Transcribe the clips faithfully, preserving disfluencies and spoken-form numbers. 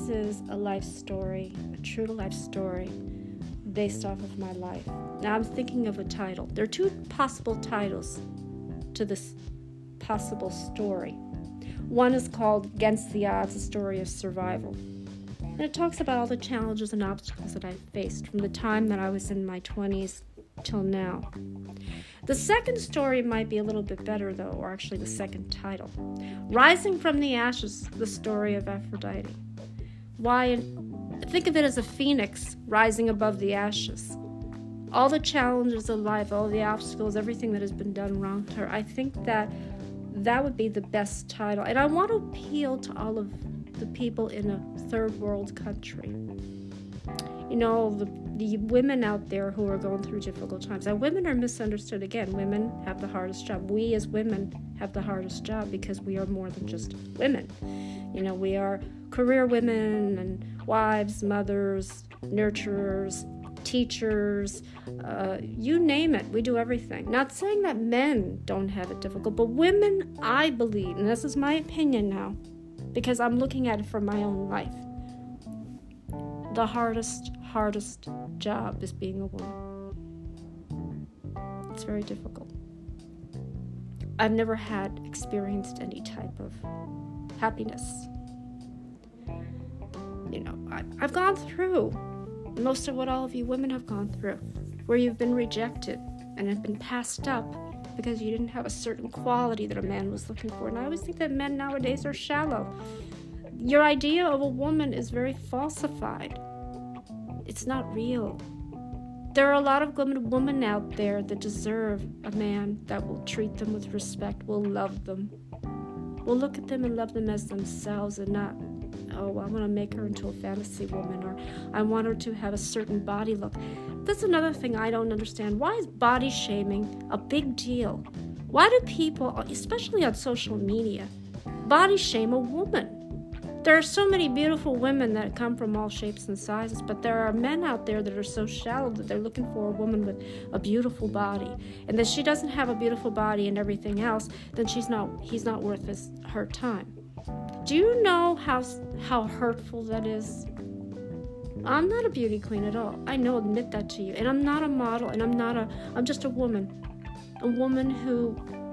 This is a life story, a true life story, based off of my life. Now I'm thinking of a title. There are two possible titles to this possible story. One is called Against the Odds, a story of survival. And it talks about all the challenges and obstacles that I faced from the time that I was in my twenties till now. The second story might be a little bit better, though, or actually the second title. Rising from the Ashes, the story of Aphrodite. Why? Think of it as a phoenix rising above the ashes. All the challenges of life, all the obstacles, everything that has been done wrong to her. I think that that would be the best title. And I want to appeal to all of the people in a third world country. You know, the, the women out there who are going through difficult times. Now, women are misunderstood. Again, women have the hardest job. We as women have the hardest job because we are more than just women. You know, we are career women and wives, mothers, nurturers, teachers, uh, you name it. We do everything. Not saying that men don't have it difficult, but women, I believe, and this is my opinion now, because I'm looking at it from my own life, the hardest, hardest job is being a woman. It's very difficult. I've never had experienced any type of happiness. You know, I, I've gone through most of what all of you women have gone through, where you've been rejected and have been passed up because you didn't have a certain quality that a man was looking for. And I always think that men nowadays are shallow. Your idea of a woman is very falsified. It's not real. There are a lot of women, women out there that deserve a man that will treat them with respect, will love them, will look at them and love them as themselves and not, oh, I want to make her into a fantasy woman, or I want her to have a certain body look. That's another thing I don't understand. Why is body shaming a big deal? Why do people, especially on social media, body shame a woman? There are so many beautiful women that come from all shapes and sizes, but there are men out there that are so shallow that they're looking for a woman with a beautiful body. And that she doesn't have a beautiful body and everything else, then she's not, he's not worth his, her time. Do you know how how hurtful that is? I'm not a beauty queen at all. I know, admit that to you. And I'm not a model, and I'm not a, I'm just a woman. A woman who,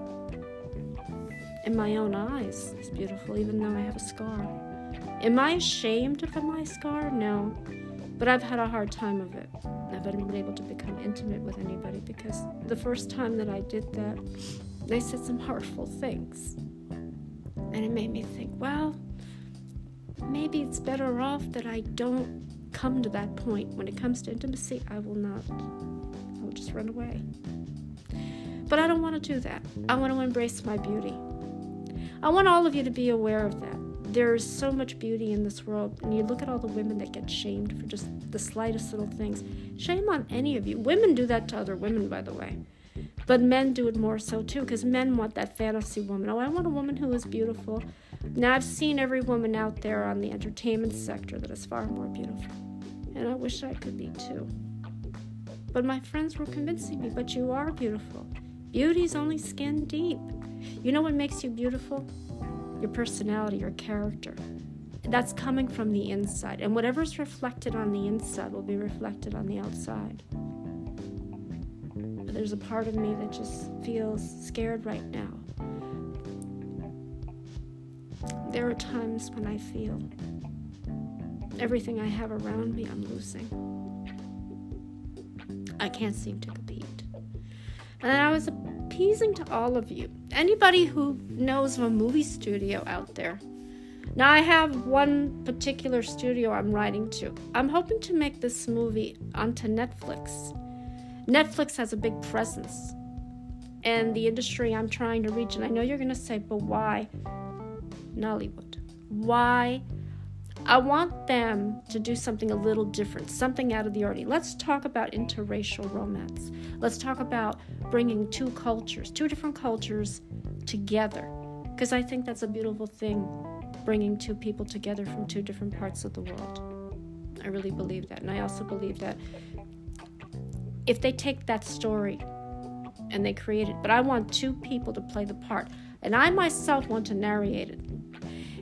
in my own eyes, is beautiful, even though I have a scar. Am I ashamed of my scar? No. But I've had a hard time of it. I haven't been able to become intimate with anybody because the first time that I did that, they said some hurtful things. And it made me think, well, maybe it's better off that I don't come to that point. When it comes to intimacy, I will not. I will just run away. But I don't want to do that. I want to embrace my beauty. I want all of you to be aware of that. There's so much beauty in this world, and you look at all the women that get shamed for just the slightest little things. Shame on any of you. Women do that to other women, by the way. But men do it more so too, because men want that fantasy woman. Oh, I want a woman who is beautiful. Now, I've seen every woman out there on the entertainment sector that is far more beautiful. And I wish I could be too. But my friends were convincing me, but you are beautiful. Beauty's only skin deep. You know what makes you beautiful? Your personality, your character. That's coming from the inside. And whatever's reflected on the inside will be reflected on the outside. But there's a part of me that just feels scared right now. There are times when I feel everything I have around me I'm losing. I can't seem to compete. And I was appeasing to all of you. Anybody who knows of a movie studio out there. Now, I have one particular studio I'm writing to. I'm hoping to make this movie onto Netflix. Netflix has a big presence in the industry I'm trying to reach. And I know you're going to say, but why Nollywood? Why? I want them to do something a little different, something out of the ordinary. Let's talk about interracial romance. Let's talk about bringing two cultures, two different cultures together. Because I think that's a beautiful thing, bringing two people together from two different parts of the world. I really believe that. And I also believe that if they take that story and they create it, but I want two people to play the part. And I myself want to narrate it.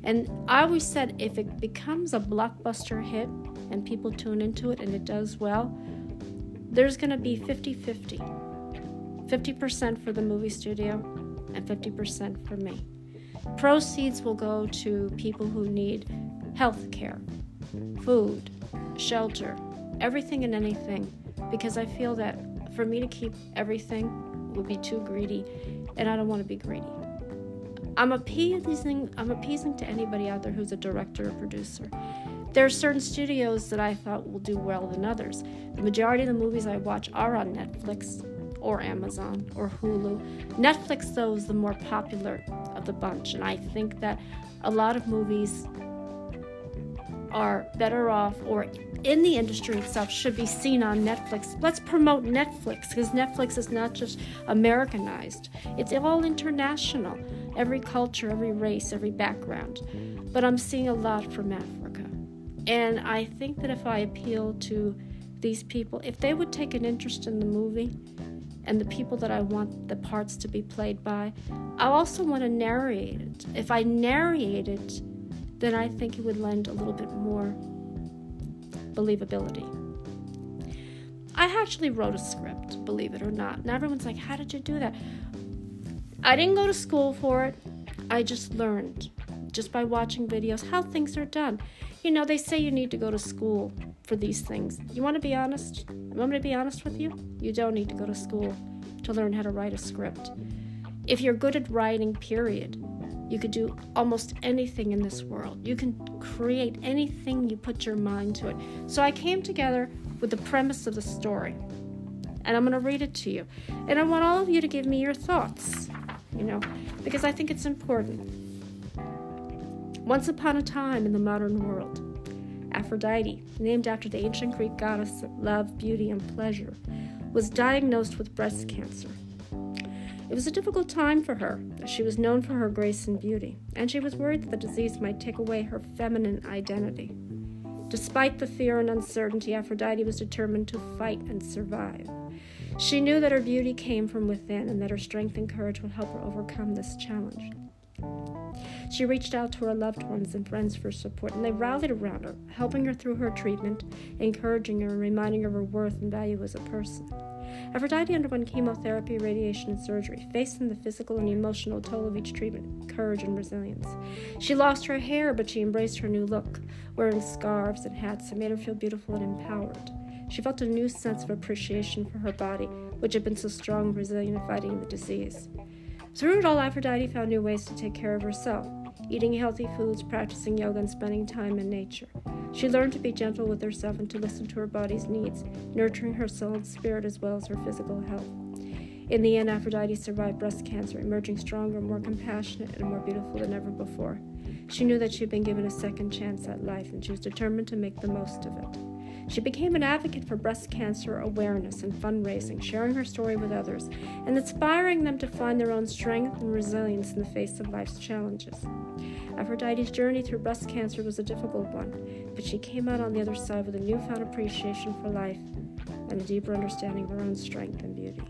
And I always said if it becomes a blockbuster hit and people tune into it and it does well, there's going to be fifty-fifty. fifty percent for the movie studio and fifty percent for me. Proceeds will go to people who need health care, food, shelter, everything and anything, because I feel that for me to keep everything would be too greedy, and I don't want to be greedy. I'm appeasing, I'm appeasing to anybody out there who's a director or producer. There are certain studios that I thought will do well than others. The majority of the movies I watch are on Netflix or Amazon or Hulu. Netflix, though, is the more popular of the bunch, and I think that a lot of movies are better off, or in the industry itself, should be seen on Netflix. Let's promote Netflix, because Netflix is not just Americanized. It's all international. Every culture, every race, every background. But I'm seeing a lot from Africa. And I think that if I appeal to these people, if they would take an interest in the movie and the people that I want the parts to be played by, I also want to narrate it. If I narrate it, then I think it would lend a little bit more believability. I actually wrote a script, believe it or not. And everyone's like, how did you do that? I didn't go to school for it. I just learned, just by watching videos, how things are done. You know, they say you need to go to school for these things. You want to be honest? You want me to be honest with you? You don't need to go to school to learn how to write a script. If you're good at writing, period, you could do almost anything in this world. You can create anything you put your mind to it. So I came together with the premise of the story, and I'm going to read it to you. And I want all of you to give me your thoughts, you know, because I think it's important. Once upon a time in the modern world, Aphrodite, named after the ancient Greek goddess of love, beauty, and pleasure, was diagnosed with breast cancer. It was a difficult time for her, as she was known for her grace and beauty, and she was worried that the disease might take away her feminine identity. Despite the fear and uncertainty, Aphrodite was determined to fight and survive. She knew that her beauty came from within and that her strength and courage would help her overcome this challenge. She reached out to her loved ones and friends for support, and they rallied around her, helping her through her treatment, encouraging her, and reminding her of her worth and value as a person. Aphrodite underwent chemotherapy, radiation, and surgery, facing the physical and emotional toll of each treatment, courage and resilience. She lost her hair, but she embraced her new look, wearing scarves and hats that made her feel beautiful and empowered. She felt a new sense of appreciation for her body, which had been so strong and resilient in fighting the disease. Through it all, Aphrodite found new ways to take care of herself, eating healthy foods, practicing yoga, and spending time in nature. She learned to be gentle with herself and to listen to her body's needs, nurturing her soul and spirit as well as her physical health. In the end, Aphrodite survived breast cancer, emerging stronger, more compassionate, and more beautiful than ever before. She knew that she had been given a second chance at life, and she was determined to make the most of it. She became an advocate for breast cancer awareness and fundraising, sharing her story with others, and inspiring them to find their own strength and resilience in the face of life's challenges. Aphrodite's journey through breast cancer was a difficult one, but she came out on the other side with a newfound appreciation for life and a deeper understanding of her own strength and beauty.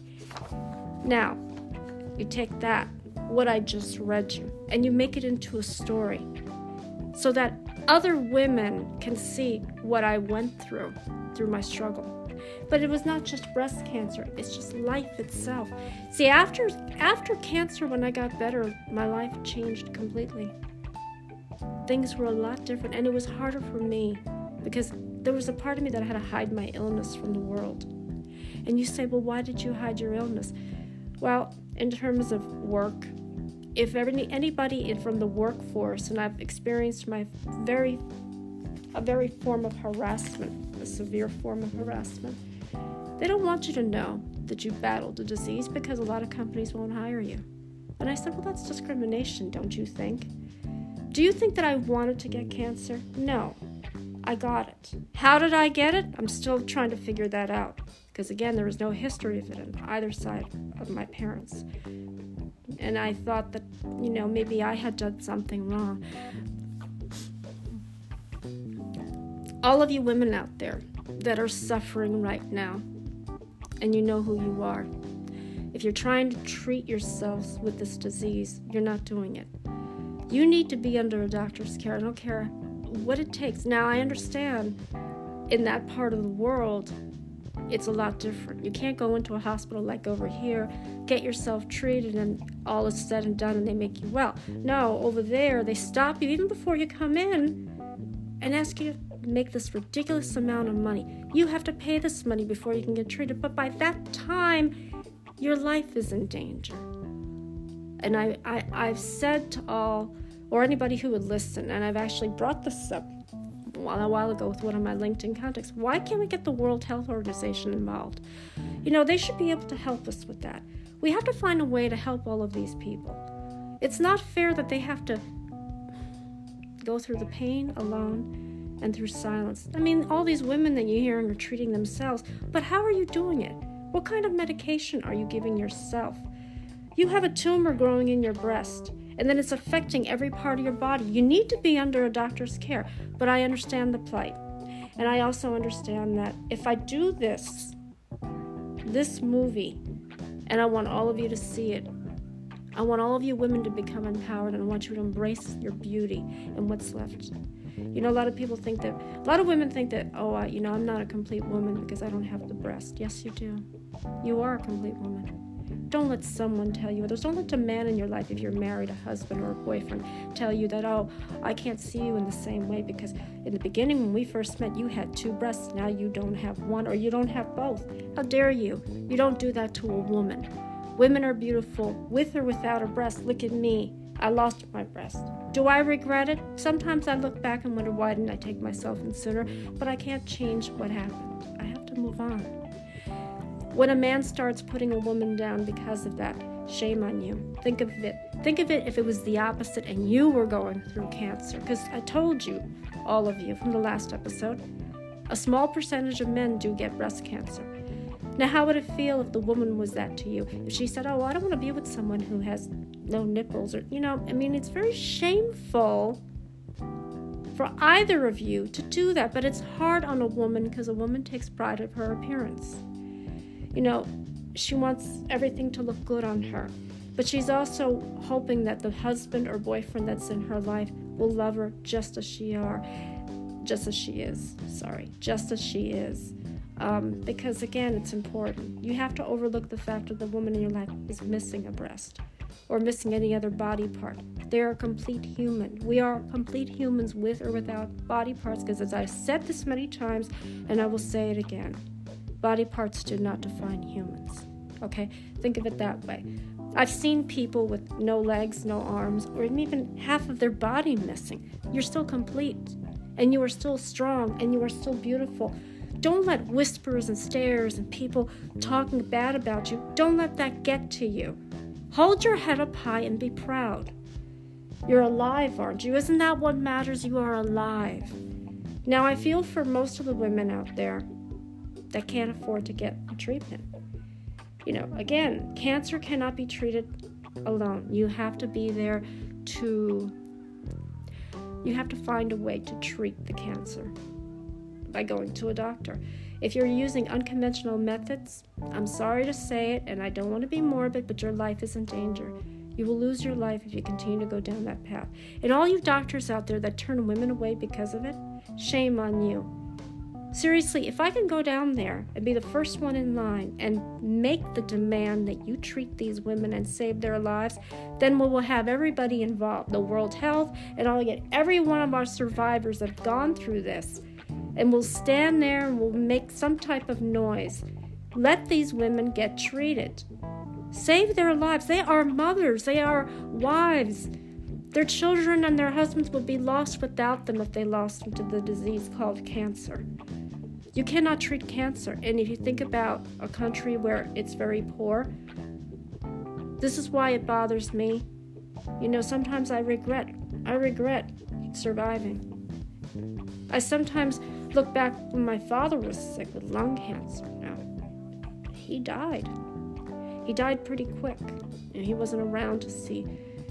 Now, you take that, what I just read you, and you make it into a story so that other women can see what I went through, through my struggle. But it was not just breast cancer, it's just life itself. See, after after cancer, when I got better, my life changed completely. Things were a lot different, and it was harder for me because there was a part of me that had to hide my illness from the world. And you say, well, why did you hide your illness? Well, in terms of work, if any, anybody in, from the workforce, and I've experienced my very, a very form of harassment, a severe form of harassment, they don't want you to know that you battled a disease because a lot of companies won't hire you. And I said, well, that's discrimination, don't you think? Do you think that I wanted to get cancer? No, I got it. How did I get it? I'm still trying to figure that out. Because again, there was no history of it on either side of my parents. And I thought that, you know, maybe I had done something wrong. All of you women out there that are suffering right now, and you know who you are, if you're trying to treat yourselves with this disease, you're not doing it. You need to be under a doctor's care. I don't care what it takes. Now, I understand in that part of the world, it's a lot different. You can't go into a hospital like over here, get yourself treated, and all is said and done, and they make you well. No, over there, they stop you even before you come in and ask you to make this ridiculous amount of money. You have to pay this money before you can get treated, but by that time, your life is in danger. And I, I, I've said to all, or anybody who would listen, and I've actually brought this up a while ago with one of my LinkedIn contacts, why can't we get the World Health Organization involved? You know, they should be able to help us with that. We have to find a way to help all of these people. It's not fair that they have to go through the pain alone and through silence. I mean, all these women that you're hearing are treating themselves, but how are you doing it? What kind of medication are you giving yourself? You have a tumor growing in your breast, and then it's affecting every part of your body. You need to be under a doctor's care, but I understand the plight. And I also understand that if I do this, this movie, and I want all of you to see it, I want all of you women to become empowered, and I want you to embrace your beauty and what's left. You know, a lot of people think that, a lot of women think that, oh, I, you know, I'm not a complete woman because I don't have the breast. Yes, you do. You are a complete woman. Don't let someone tell you others. Don't let a man in your life, if you're married, a husband or a boyfriend, tell you that, oh, I can't see you in the same way because in the beginning when we first met, you had two breasts. Now you don't have one, or you don't have both. How dare you? You don't do that to a woman. Women are beautiful with or without a breast. Look at me. I lost my breast. Do I regret it? Sometimes I look back and wonder, why didn't I take myself in sooner? But I can't change what happened. I have to move on. When a man starts putting a woman down because of that, shame on you. Think of it. Think of it if it was the opposite and you were going through cancer. Because I told you, all of you, from the last episode, a small percentage of men do get breast cancer. Now, how would it feel if the woman was that to you? If she said, oh, I don't want to be with someone who has no nipples, or, you know, I mean, it's very shameful for either of you to do that, but it's hard on a woman because a woman takes pride of her appearance. You know, she wants everything to look good on her, but she's also hoping that the husband or boyfriend that's in her life will love her just as she are, just as she is, sorry, just as she is. Um, because again, it's important. You have to overlook the fact that the woman in your life is missing a breast or missing any other body part. They're a complete human. We are complete humans with or without body parts, because as I've said this many times, and I will say it again, body parts do not define humans. Okay? Think of it that way. I've seen people with no legs, no arms, or even half of their body missing. You're still complete, and you are still strong, and you are still beautiful. Don't let whispers and stares and people talking bad about you, don't let that get to you. Hold your head up high and be proud. You're alive, aren't you? Isn't that what matters? You are alive. Now, I feel for most of the women out there that can't afford to get a treatment. You know, again, cancer cannot be treated alone. You have to be there to, you have to find a way to treat the cancer by going to a doctor. If you're using unconventional methods, I'm sorry to say it, and I don't want to be morbid, but your life is in danger. You will lose your life if you continue to go down that path. And all you doctors out there that turn women away because of it, shame on you. Seriously, if I can go down there and be the first one in line and make the demand that you treat these women and save their lives, then we will have everybody involved, the World Health, and I'll get every one of our survivors that have gone through this, and we'll stand there and we'll make some type of noise. Let these women get treated. Save their lives. They are mothers. They are wives. Their children and their husbands would be lost without them if they lost them to the disease called cancer. You cannot treat cancer. And if you think about a country where it's very poor, this is why it bothers me. You know, sometimes I regret, I regret surviving. I sometimes look back when my father was sick with lung cancer. Now, he died. He died pretty quick, and he wasn't around to see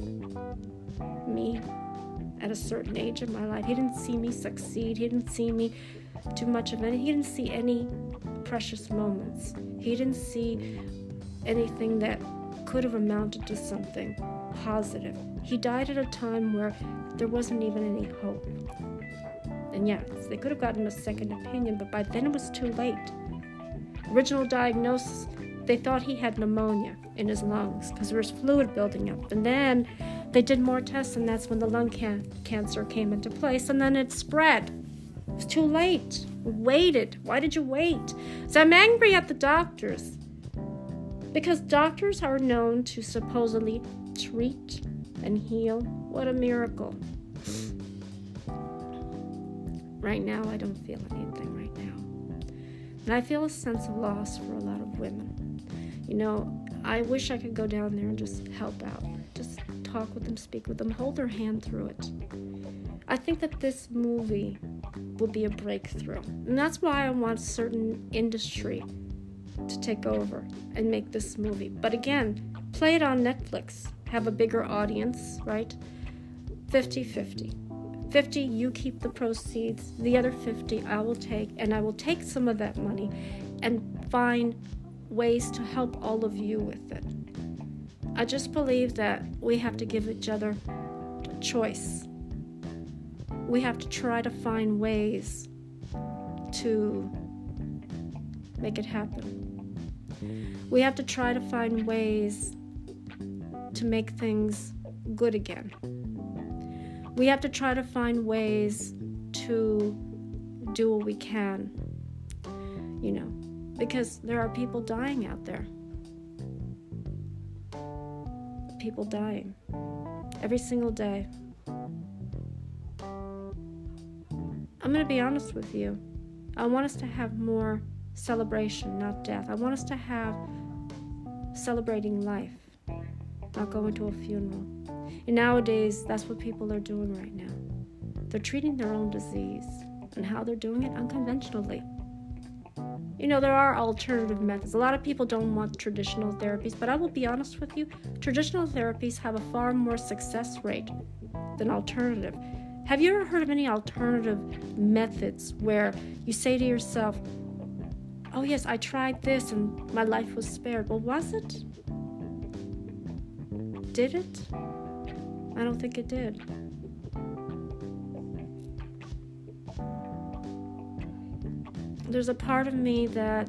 me at a certain age in my life. He didn't see me succeed. He didn't see me do much of anything. He didn't see any precious moments. He didn't see anything that could have amounted to something positive. He died at a time where there wasn't even any hope. And yes, they could have gotten a second opinion, but by then it was too late. Original diagnosis, they thought he had pneumonia in his lungs because there was fluid building up. And then they did more tests, and that's when the lung can- cancer came into place, and then it spread. It was too late. We waited. Why did you wait? So I'm angry at the doctors because doctors are known to supposedly treat and heal. What a miracle. Right now, I don't feel anything right now. And I feel a sense of loss for a lot of women. You know, I wish I could go down there and just help out. Just talk with them, speak with them, hold their hand through it. I think that this movie will be a breakthrough. And that's why I want certain industry to take over and make this movie. But again, play it on Netflix. Have a bigger audience, right? fifty-fifty. fifty, you keep the proceeds. The other fifty, I will take, and I will take some of that money and find ways to help all of you with it. I just believe that we have to give each other a choice. We have to try to find ways to make it happen. We have to try to find ways to make things good again. We have to try to find ways to do what we can, you know, because there are people dying out there. People dying every single day. I'm going to be honest with you. I want us to have more celebration, not death. I want us to have celebrating life, not going to a funeral. And nowadays, that's what people are doing right now. They're treating their own disease, and how they're doing it unconventionally. You know, there are alternative methods. A lot of people don't want traditional therapies, but I will be honest with you, traditional therapies have a far more success rate than alternative. Have you ever heard of any alternative methods where you say to yourself, oh yes, I tried this and my life was spared? Well, was it? Did it? I don't think it did. There's a part of me that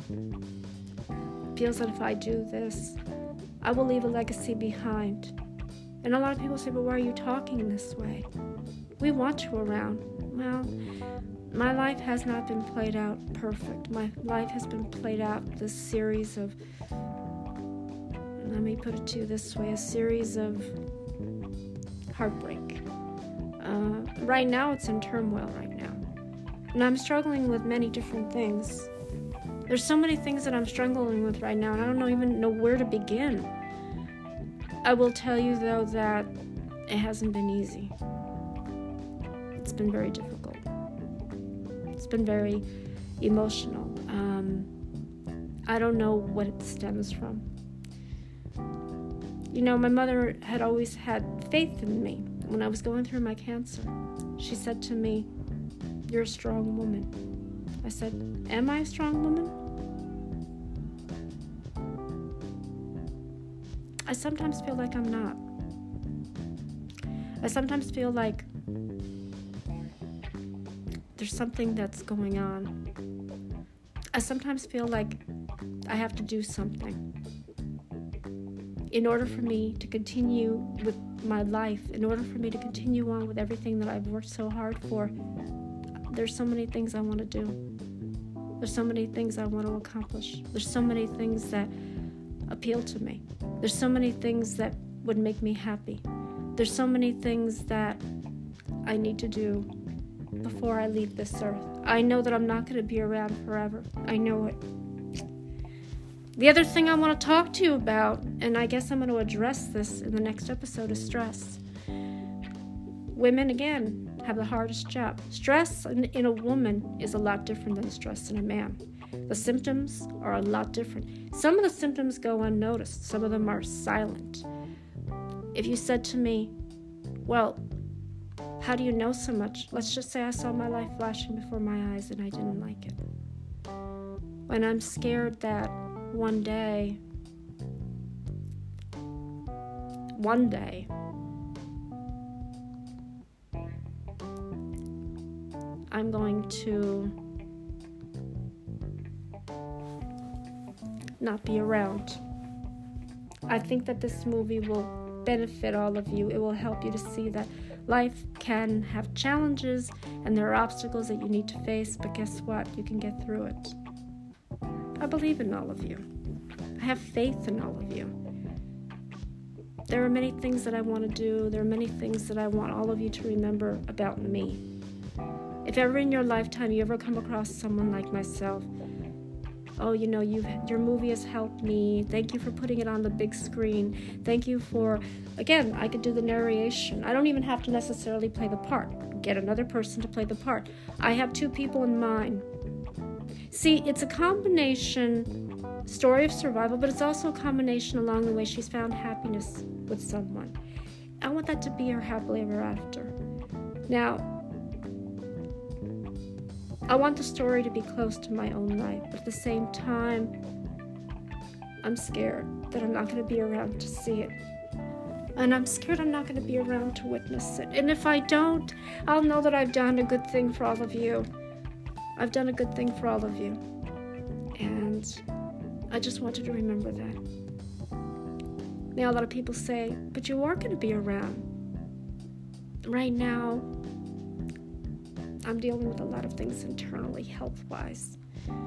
feels that if I do this, I will leave a legacy behind. And a lot of people say, but why are you talking this way? We want you around. Well, my life has not been played out perfect. My life has been played out this series of, let me put it to you this way, a series of heartbreak. Uh, right now, it's in turmoil right now. And I'm struggling with many different things. There's so many things that I'm struggling with right now, and I don't know, even know where to begin. I will tell you, though, that it hasn't been easy. It's been very difficult. It's been very emotional. Um, I don't know what it stems from. You know, my mother had always had faith in me when I was going through my cancer. She said to me, "You're a strong woman." I said, "Am I a strong woman?" I sometimes feel like I'm not. I sometimes feel like there's something that's going on. I sometimes feel like I have to do something in order for me to continue with my life, in order for me to continue on with everything that I've worked so hard for. There's so many things I want to do. There's so many things I want to accomplish. There's so many things that appeal to me. There's so many things that would make me happy. There's so many things that I need to do before I leave this earth. I know that I'm not going to be around forever. I know it. The other thing I want to talk to you about, and I guess I'm going to address this in the next episode, is stress. Women, again, have the hardest job. Stress in, in a woman is a lot different than stress in a man. The symptoms are a lot different. Some of the symptoms go unnoticed. Some of them are silent. If you said to me, well, how do you know so much? Let's just say I saw my life flashing before my eyes and I didn't like it. When I'm scared that one day one day, I'm going to not be around. I think that this movie will benefit all of you. It will help you to see that life can have challenges and there are obstacles that you need to face, but guess what? You can get through it. I believe in all of you. I have faith in all of you. There are many things that I want to do. There are many things that I want all of you to remember about me. If ever in your lifetime you ever come across someone like myself, oh, you know, you your movie has helped me. Thank you for putting it on the big screen. Thank you for, again, I could do the narration. I don't even have to necessarily play the part. Get another person to play the part. I have two people in mind. See, it's a combination story of survival, but it's also a combination along the way she's found happiness with someone. I want that to be her happily ever after. Now, I want the story to be close to my own life, but at the same time, I'm scared that I'm not going to be around to see it. And I'm scared I'm not going to be around to witness it. And if I don't, I'll know that I've done a good thing for all of you. I've done a good thing for all of you. And I just want you to remember that. Now, a lot of people say, but you are going to be around. Right now, I'm dealing with a lot of things internally, health-wise.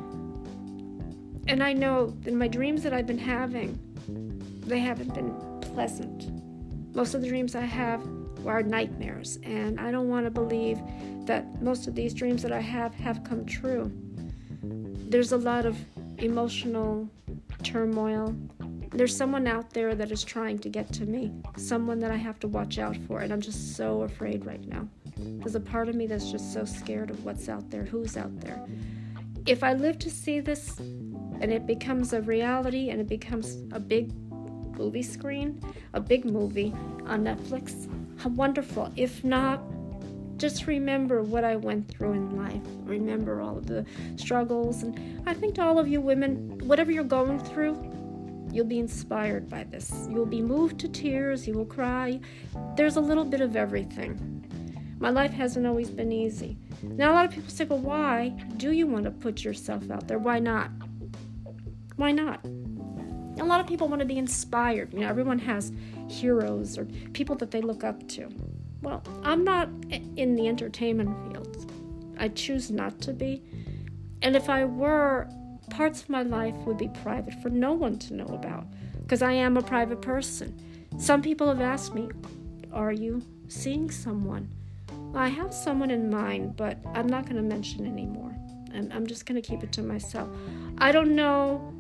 And I know that my dreams that I've been having, they haven't been pleasant. Most of the dreams I have are nightmares, and I don't want to believe that most of these dreams that I have have come true. There's a lot of emotional turmoil. There's someone out there that is trying to get to me, someone that I have to watch out for, and I'm just so afraid right now. There's a part of me that's just so scared of what's out there, who's out there. If I live to see this and it becomes a reality and it becomes a big movie screen, a big movie on Netflix, how wonderful. If not, just remember what I went through in life. Remember all of the struggles. And I think to all of you women, whatever you're going through, you'll be inspired by this. You'll be moved to tears. You will cry. There's a little bit of everything. My life hasn't always been easy. Now, a lot of people say, well, why do you want to put yourself out there? Why not? Why not? A lot of people want to be inspired. You know, everyone has heroes or people that they look up to. Well, I'm not in the entertainment field. I choose not to be. And if I were, parts of my life would be private for no one to know about, because I am a private person. Some people have asked me, are you seeing someone? I have someone in mind, but I'm not going to mention anymore. I'm, I'm just going to keep it to myself. I don't know.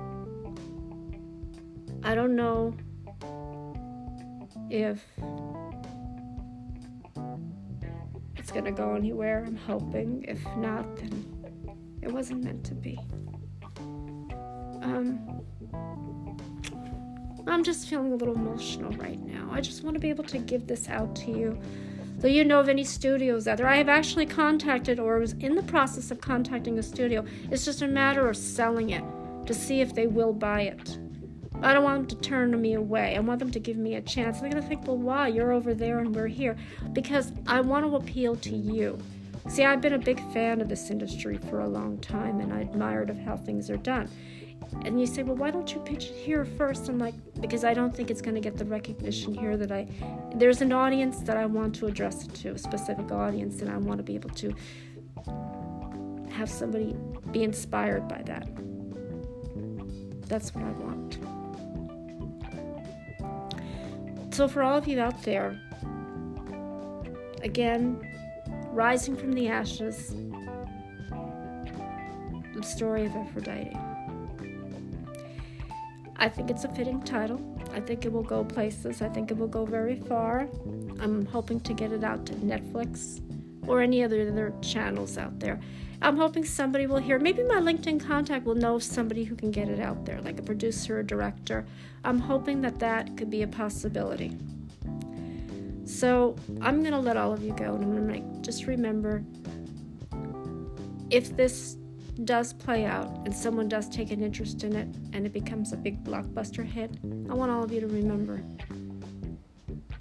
I don't know if it's going to go anywhere. I'm hoping. If not, then it wasn't meant to be. Um, I'm just feeling a little emotional right now. I just want to be able to give this out to you. So you know of any studios out there. I have actually contacted or was in the process of contacting a studio. It's just a matter of selling it to see if they will buy it. I don't want them to turn me away. I want them to give me a chance. They're going to think, well, why? You're over there and we're here. Because I want to appeal to you. See, I've been a big fan of this industry for a long time, and I admired of how things are done. And you say, well, why don't you pitch it here first? I'm like, because I don't think it's going to get the recognition here that I... There's an audience that I want to address it to, a specific audience, and I want to be able to have somebody be inspired by that. That's what I want. So for all of you out there, again, rising from the ashes, the story of Aphrodite. I think it's a fitting title. I think it will go places. I think it will go very far. I'm hoping to get it out to Netflix or any other, other channels out there. I'm hoping somebody will hear. Maybe my LinkedIn contact will know of somebody who can get it out there, like a producer or director. I'm hoping that that could be a possibility. So I'm going to let all of you go, and I'm going to just remember, if this does play out and someone does take an interest in it and it becomes a big blockbuster hit, I want all of you to remember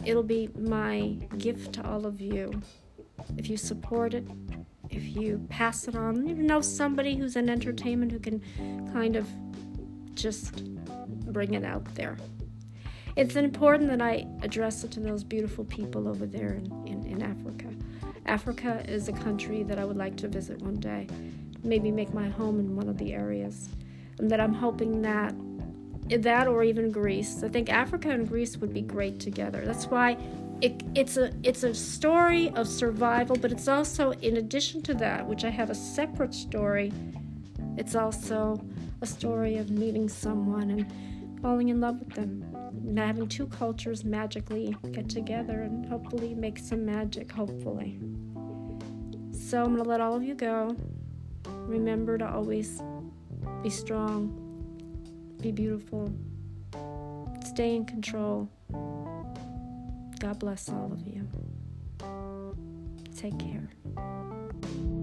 it'll be my gift to all of you. If you support it, if you pass it on, you know somebody who's in entertainment who can kind of just bring it out there. It's important that I address it to those beautiful people over there in, in, in Africa. Africa is a country that I would like to visit one day, maybe make my home in one of the areas, and that I'm hoping that that or even Greece. I think Africa and Greece would be great together. That's why it, it's a it's a story of survival, but it's also, in addition to that, which I have a separate story, it's also a story of meeting someone and falling in love with them, and having two cultures magically get together and hopefully make some magic, hopefully. So I'm going to let all of you go. Remember to always be strong, be beautiful, stay in control. God bless all of you. Take care.